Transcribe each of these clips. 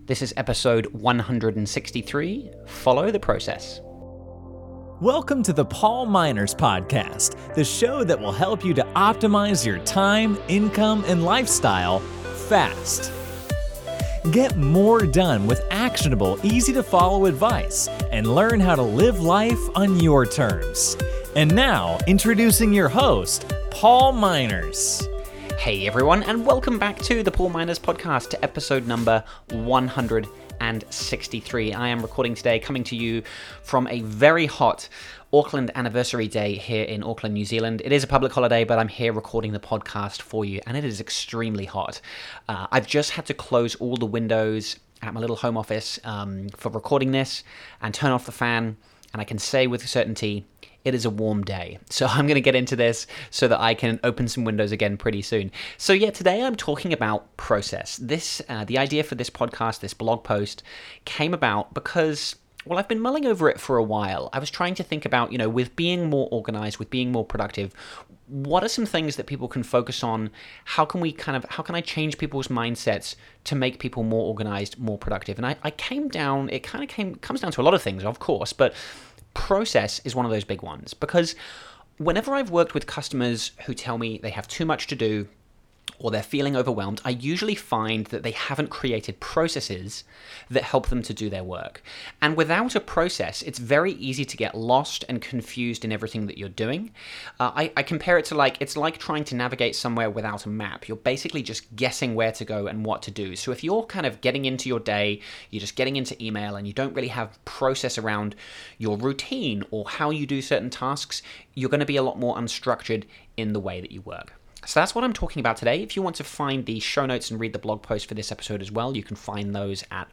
This is episode 163, Follow the Process. Welcome to the Paul Miners Podcast, the show that will help you to optimize your time, income, and lifestyle fast. Get more done with actionable, easy-to-follow advice and learn how to live life on your terms. And now, introducing your host, Paul Miners. Hey everyone, and welcome back to the Paul Miners Podcast, to episode number 163. I am recording today, coming to you from a very hot Auckland anniversary day here in Auckland, New Zealand. It is a public holiday, but I'm here recording the podcast for you, and it is extremely hot. I've just had to close all the windows at my little home office for recording this and turn off the fan, and I can say with certainty, it is a warm day. So I'm going to get into this so that I can open some windows again pretty soon. So yeah, today I'm talking about process. The idea for this podcast, this blog post, came about because, well, I've been mulling over it for a while. I was trying to think about, with being more organized, with being more productive, what are some things that people can focus on? How can I change people's mindsets to make people more organized, more productive? And it comes down to a lot of things, of course, but process is one of those big ones, because whenever I've worked with customers who tell me they have too much to do or they're feeling overwhelmed, I usually find that they haven't created processes that help them to do their work. And without a process, it's very easy to get lost and confused in everything that you're doing. I compare it to it's like trying to navigate somewhere without a map. You're basically just guessing where to go and what to do. So if you're kind of getting into your day, you're just getting into email and you don't really have process around your routine or how you do certain tasks, you're going to be a lot more unstructured in the way that you work. So that's what I'm talking about today. If you want to find the show notes and read the blog post for this episode as well, you can find those at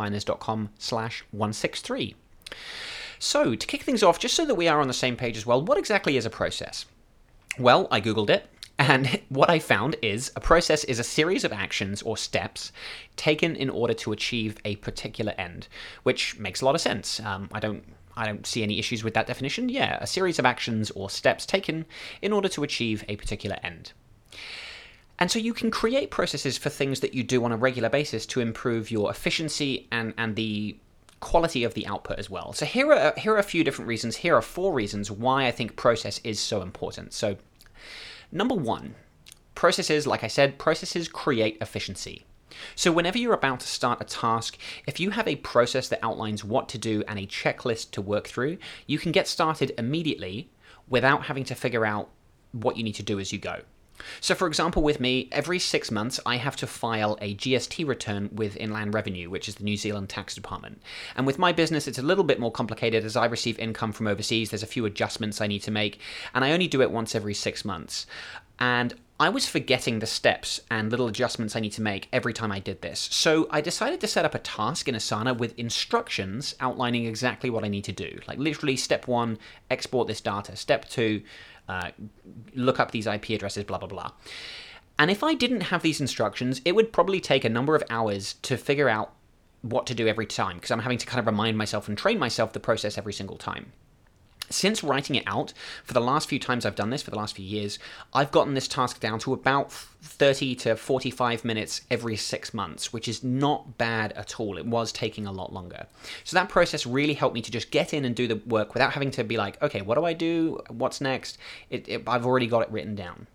paulminers.com/163. So to kick things off, just so that we are on the same page as well, what exactly is a process? Well, I Googled it, and what I found is a process is a series of actions or steps taken in order to achieve a particular end, which makes a lot of sense. I don't see any issues with that definition. Yeah, a series of actions or steps taken in order to achieve a particular end. And so you can create processes for things that you do on a regular basis to improve your efficiency and the quality of the output as well. So here are a few different reasons. Here are 4 reasons why I think process is so important. So number 1, processes, like I said, processes create efficiency. So whenever you're about to start a task, if you have a process that outlines what to do and a checklist to work through, you can get started immediately without having to figure out what you need to do as you go. So for example, with me, every 6 months, I have to file a GST return with Inland Revenue, which is the New Zealand Tax Department. And with my business, it's a little bit more complicated as I receive income from overseas. There's a few adjustments I need to make, and I only do it once every 6 months. And I was forgetting the steps and little adjustments I need to make every time I did this. So I decided to set up a task in Asana with instructions outlining exactly what I need to do. Like literally step 1, export this data. Step 2, look up these IP addresses, blah, blah, blah. And if I didn't have these instructions, it would probably take a number of hours to figure out what to do every time, because I'm having to kind of remind myself and train myself the process every single time. Since writing it out, for the last few times I've done this, for the last few years, I've gotten this task down to about 30 to 45 minutes every 6 months, which is not bad at all. It was taking a lot longer. So that process really helped me to just get in and do the work without having to be like, okay, what do I do? What's next? I've already got it written down.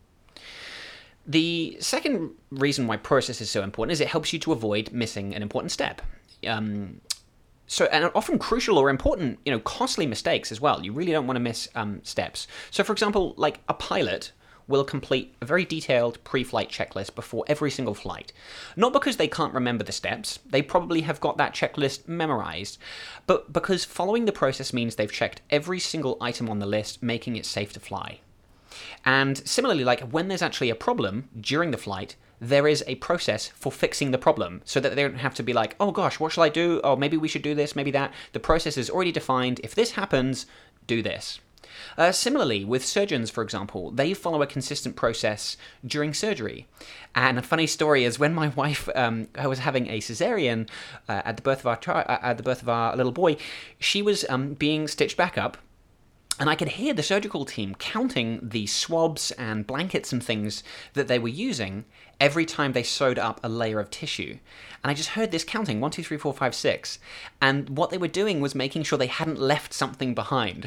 The second reason why process is so important is it helps you to avoid missing an important step. And often crucial or important, costly mistakes as well. You really don't want to miss steps. So for example, like a pilot will complete a very detailed pre-flight checklist before every single flight. Not because they can't remember the steps, they probably have got that checklist memorized, but because following the process means they've checked every single item on the list, making it safe to fly. And similarly, like when there's actually a problem during the flight, there is a process for fixing the problem so that they don't have to be like, oh gosh, what shall I do? Oh, maybe we should do this, maybe that. The process is already defined. If this happens, do this. Similarly, with surgeons, for example, they follow a consistent process during surgery. And a funny story is when my wife was having a cesarean at the birth of our little boy, she was being stitched back up. And I could hear the surgical team counting the swabs and blankets and things that they were using every time they sewed up a layer of tissue. And I just heard this counting, 1, 2, 3, 4, 5, 6. And what they were doing was making sure they hadn't left something behind.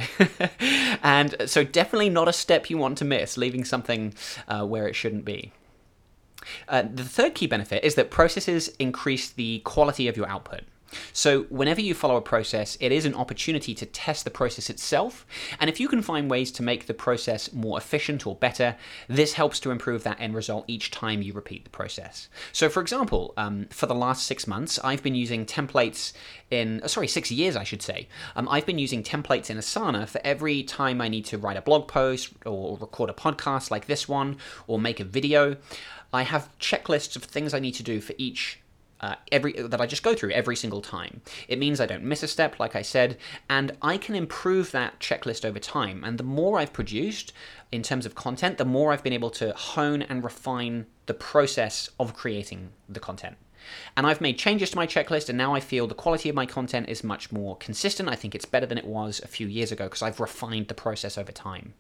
And so definitely not a step you want to miss, leaving something where it shouldn't be. The third key benefit is that processes increase the quality of your output. So whenever you follow a process, it is an opportunity to test the process itself. And if you can find ways to make the process more efficient or better, this helps to improve that end result each time you repeat the process. So for example, for the last 6 months, I've been using templates 6 years, I should say. I've been using templates in Asana for every time I need to write a blog post or record a podcast like this one or make a video. I have checklists of things I need to do for each that I just go through every single time. It means I don't miss a step, like I said, and I can improve that checklist over time. And the more I've produced in terms of content, the more I've been able to hone and refine the process of creating the content. And I've made changes to my checklist, and now I feel the quality of my content is much more consistent. I think it's better than it was a few years ago because I've refined the process over time.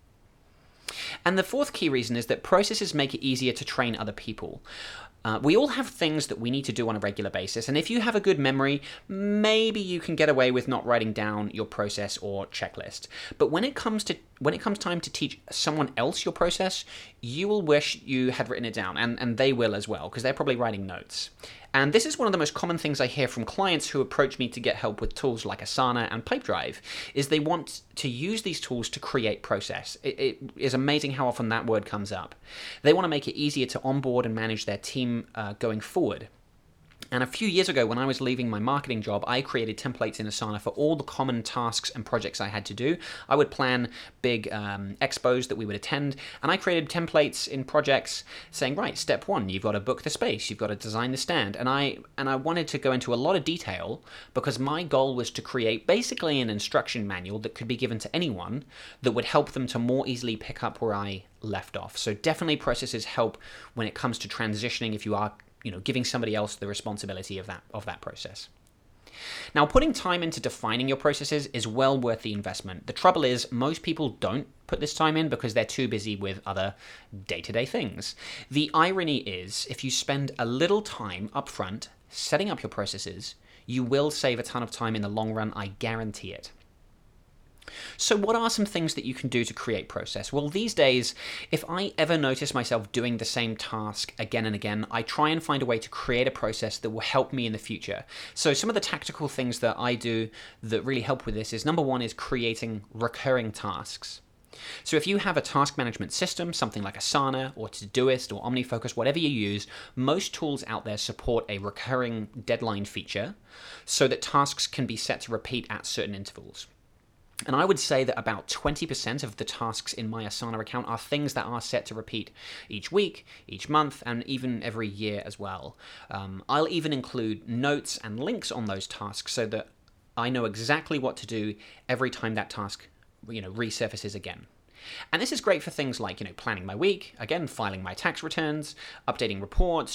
And the fourth key reason is that processes make it easier to train other people. We all have things that we need to do on a regular basis, and if you have a good memory, maybe you can get away with not writing down your process or checklist. But when it comes time to teach someone else your process, you will wish you had written it down, and they will as well, because they're probably writing notes. And this is one of the most common things I hear from clients who approach me to get help with tools like Asana and Pipedrive, is they want to use these tools to create process. It is amazing how often that word comes up. They want to make it easier to onboard and manage their team going forward. And a few years ago, when I was leaving my marketing job, I created templates in Asana for all the common tasks and projects I had to do. I would plan big expos that we would attend, and I created templates in projects saying, right, step 1, you've got to book the space, you've got to design the stand. And I wanted to go into a lot of detail because my goal was to create basically an instruction manual that could be given to anyone that would help them to more easily pick up where I left off. So definitely processes help when it comes to transitioning if you are giving somebody else the responsibility of that process. Now, putting time into defining your processes is well worth the investment. The trouble is, most people don't put this time in because they're too busy with other day-to-day things. The irony is, if you spend a little time up front setting up your processes, you will save a ton of time in the long run, I guarantee it. So what are some things that you can do to create process? Well, these days, if I ever notice myself doing the same task again and again, I try and find a way to create a process that will help me in the future. So some of the tactical things that I do that really help with this is, number 1 is creating recurring tasks. So if you have a task management system, something like Asana or Todoist or OmniFocus, whatever you use, most tools out there support a recurring deadline feature so that tasks can be set to repeat at certain intervals. And I would say that about 20% of the tasks in my Asana account are things that are set to repeat each week, each month, and even every year as well. I'll even include notes and links on those tasks so that I know exactly what to do every time that task resurfaces again. And this is great for things like, planning my week, again, filing my tax returns, updating reports,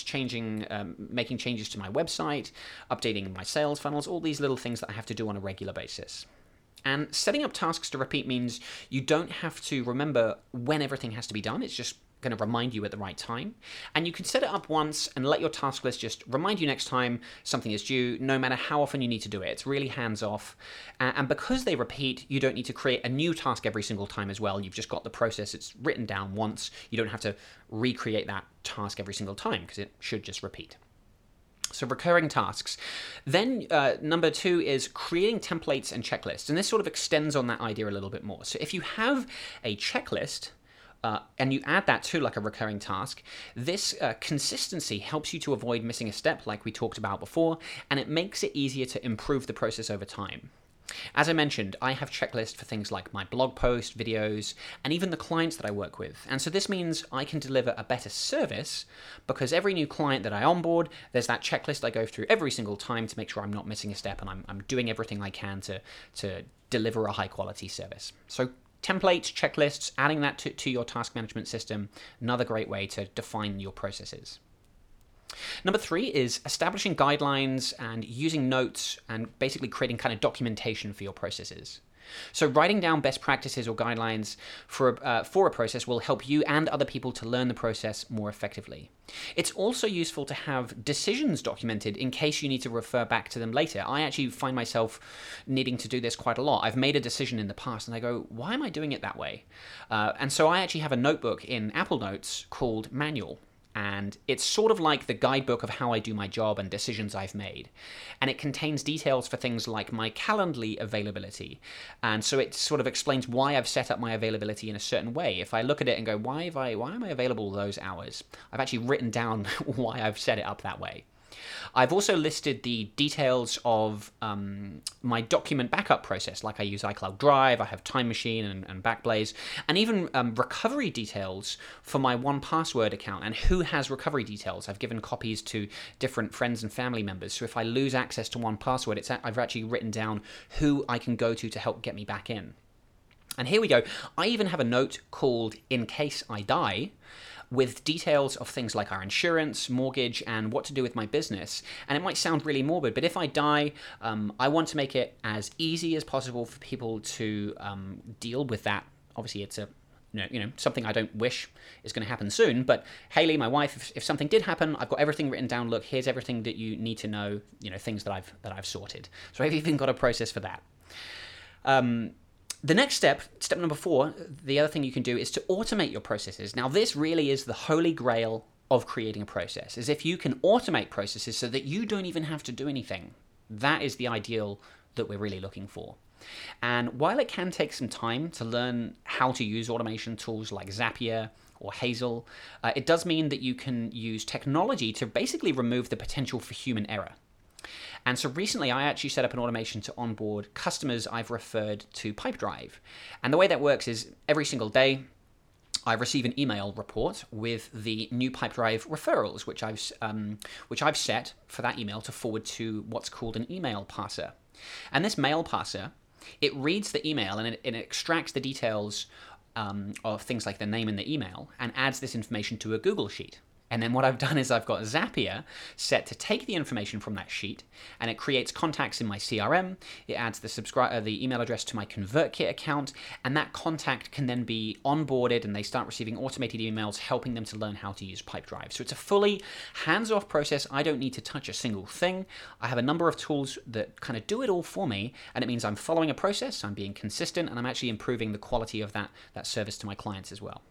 making changes to my website, updating my sales funnels, all these little things that I have to do on a regular basis. And setting up tasks to repeat means you don't have to remember when everything has to be done. It's just going to remind you at the right time. And you can set it up once and let your task list just remind you next time something is due, no matter how often you need to do it. It's really hands-off. And because they repeat, you don't need to create a new task every single time as well. You've just got the process. It's written down once. You don't have to recreate that task every single time because it should just repeat. So recurring tasks. Then number 2 is creating templates and checklists. And this sort of extends on that idea a little bit more. So if you have a checklist and you add that to like a recurring task, this consistency helps you to avoid missing a step like we talked about before, and it makes it easier to improve the process over time. As I mentioned, I have checklists for things like my blog post, videos, and even the clients that I work with. And so this means I can deliver a better service because every new client that I onboard, there's that checklist I go through every single time to make sure I'm not missing a step and I'm doing everything I can to deliver a high quality service. So templates, checklists, adding that to your task management system, another great way to define your processes. Number 3 is establishing guidelines and using notes and basically creating kind of documentation for your processes. So writing down best practices or guidelines for a process will help you and other people to learn the process more effectively. It's also useful to have decisions documented in case you need to refer back to them later. I actually find myself needing to do this quite a lot. I've made a decision in the past and I go, why am I doing it that way? And so I actually have a notebook in Apple Notes called Manual. And it's sort of like the guidebook of how I do my job and decisions I've made. And it contains details for things like my Calendly availability. And so it sort of explains why I've set up my availability in a certain way. If I look at it and go, why am I available those hours? I've actually written down why I've set it up that way. I've also listed the details of my document backup process, like I use iCloud Drive, I have Time Machine and Backblaze, and even recovery details for my 1Password account and who has recovery details. I've given copies to different friends and family members, so if I lose access to 1Password, I've actually written down who I can go to help get me back in. And here we go. I even have a note called In Case I Die, with details of things like our insurance, mortgage, and what to do with my business. And it might sound really morbid, but if I die, I want to make it as easy as possible for people to deal with that. Obviously, it's something I don't wish is going to happen soon. But Haley, my wife, if something did happen, I've got everything written down. Look, here's everything that you need to know. Things that I've sorted. So I've even got a process for that. The next step number 4, the other thing you can do is to automate your processes. Now, this really is the holy grail of creating a process, is if you can automate processes so that you don't even have to do anything. That is the ideal that we're really looking for. And while it can take some time to learn how to use automation tools like Zapier or Hazel, it does mean that you can use technology to basically remove the potential for human error. And so recently I actually set up an automation to onboard customers I've referred to Pipedrive. And the way that works is every single day I receive an email report with the new Pipedrive referrals, which I've set for that email to forward to what's called an email parser. And this mail parser, it reads the email and it extracts the details of things like the name in the email and adds this information to a Google Sheet. And then what I've done is I've got Zapier set to take the information from that sheet, and it creates contacts in my CRM. It adds the email address to my ConvertKit account, and that contact can then be onboarded, and they start receiving automated emails helping them to learn how to use Pipedrive. So it's a fully hands-off process. I don't need to touch a single thing. I have a number of tools that kind of do it all for me, and it means I'm following a process, I'm being consistent, and I'm actually improving the quality of that service to my clients as well.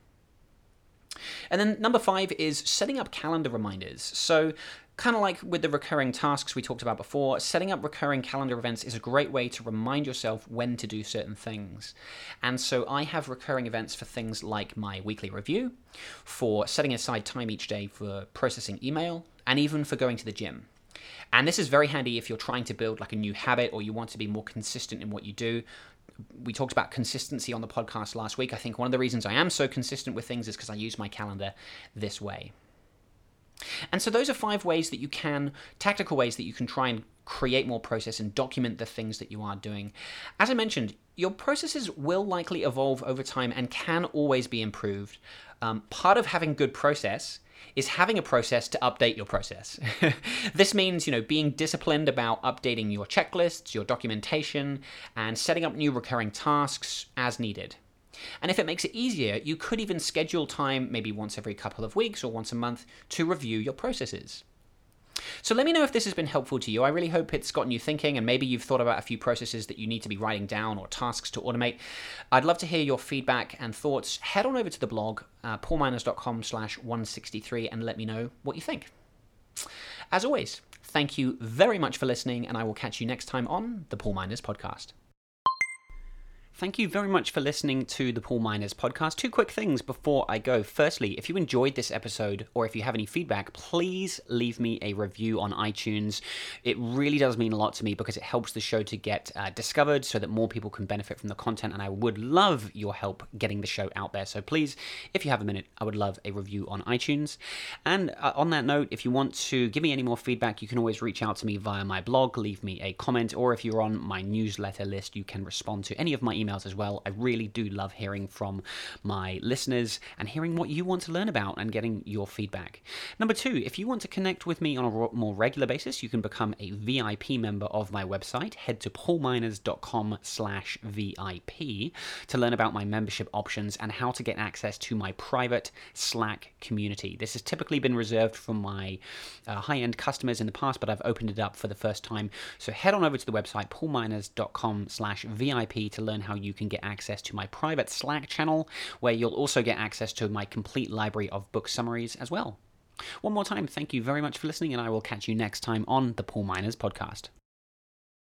And then number 5 is setting up calendar reminders. So kind of like with the recurring tasks we talked about before, setting up recurring calendar events is a great way to remind yourself when to do certain things. And so I have recurring events for things like my weekly review, for setting aside time each day for processing email, and even for going to the gym. And this is very handy if you're trying to build like a new habit or you want to be more consistent in what you do. We talked about consistency on the podcast last week. I think one of the reasons I am so consistent with things is because I use my calendar this way. And so those are 5 ways that you can, tactical ways that you can try and create more process and document the things that you are doing. As I mentioned, your processes will likely evolve over time and can always be improved. Part of having good process is having a process to update your process. This means, being disciplined about updating your checklists, your documentation, and setting up new recurring tasks as needed. And if it makes it easier, you could even schedule time, maybe once every couple of weeks or once a month, to review your processes. So let me know if this has been helpful to you. I really hope it's gotten you thinking, and maybe you've thought about a few processes that you need to be writing down or tasks to automate. I'd love to hear your feedback and thoughts. Head on over to the blog, paulminers.com/163, and let me know what you think. As always, thank you very much for listening, and I will catch you next time on the Paul Miners Podcast. Thank you very much for listening to the Paul Miners Podcast. 2 quick things before I go. Firstly, if you enjoyed this episode or if you have any feedback, please leave me a review on iTunes. It really does mean a lot to me because it helps the show to get discovered so that more people can benefit from the content, and I would love your help getting the show out there. So please, if you have a minute, I would love a review on iTunes. And on that note, if you want to give me any more feedback, you can always reach out to me via my blog, leave me a comment, or if you're on my newsletter list, you can respond to any of my emails emails as well. I really do love hearing from my listeners and hearing what you want to learn about and getting your feedback. Number 2, if you want to connect with me on a more regular basis, you can become a VIP member of my website. Head to paulminers.com/VIP to learn about my membership options and how to get access to my private Slack community. This has typically been reserved for my high-end customers in the past, but I've opened it up for the first time. So head on over to the website paulminers.com/VIP to learn how you can get access to my private Slack channel, where you'll also get access to my complete library of book summaries as well. One more time, thank you very much for listening, and I will catch you next time on the Paul Miners Podcast.